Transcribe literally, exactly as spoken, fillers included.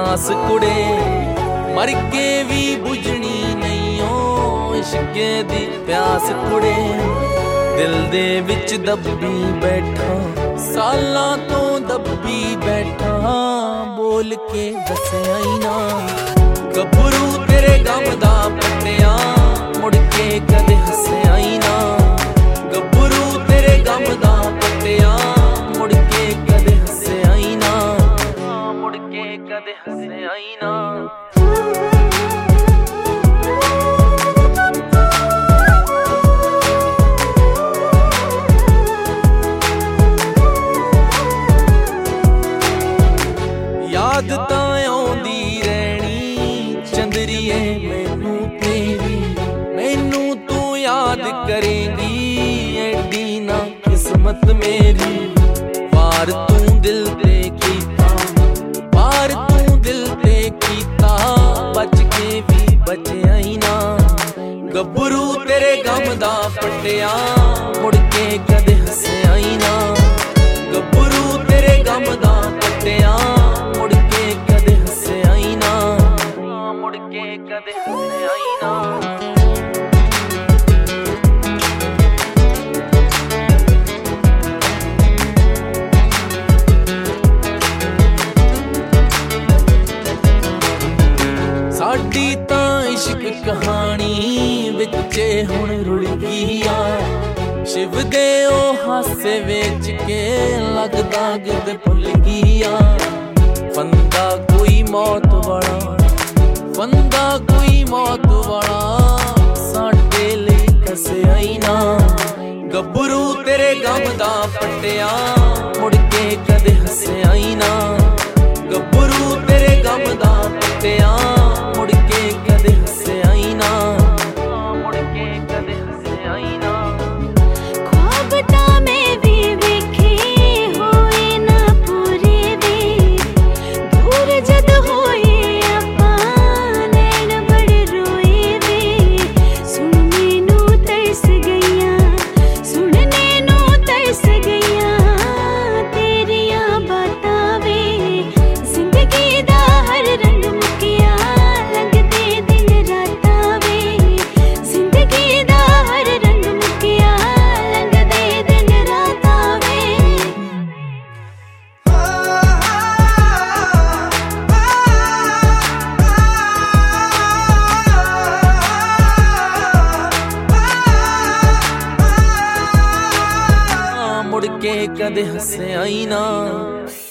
आस कुड़े मर के भी बुझनी नहीं ओ इश्के दी प्यास कुड़े दिल दे विच दब्बी बैठा सालां तो दब्बी बैठा बोल के दस्सिया ही ना गभरू तेरे गम दा पट्टिया मुड़ के कदे हस्सिया ही ना गभरू तेरे गम दा पट्टिया मुड़ के कदे हस्सिया ही ना मुड़ के कदे हस्सिया ही ना याद तां आउंदी रहनी चंदरिए मैनू तेरी मैनू तू याद करेंगी एडी ना किस्मत मेरी वार तू दिल ते कीता वार तू दिल ते कीता बच के भी बचिया ही ना गभरू तेरे गम दा पट्टिया मुड़ के कदे हस्सिया ही ना गभरू तेरे गम दा पट्टिया मुड़ के कदे हस्सिया ही ना मुड़ के कदे हस्सिया ही ना साडी तां इश्क कहानी विचे हुण रुड़ गई आ शिव दे ओ हासे वेच के लगदा गिद भुल गई आ फंदा कोई मौत वाला फंदा कोई मौत वाला साडे लई कसिया ही ना गभरू तेरे गम दा पट्टिया मुड़ के कदे हस्सिया ही ना गभरू तेरे गम दा पट्टिया मुड़ के कदे हस्सिया ही ना मुड़ के कदे हस्सिया ही ना ख्वाब तां मैं भी वेखे होए ना पूरे वे दूर जद होए आपां नैन बड़े रोए वे सुनने नू तरस गईयां सुनने नू तरस गईयां तेरियां बातां वे जिंदगी दा हर रंग मुकिया लगदे दिन रातां वे जिंदगी दा हर रंग मुकिया लगदे दिन रातां वे मुड़ के कदे हस्सिया ही ना।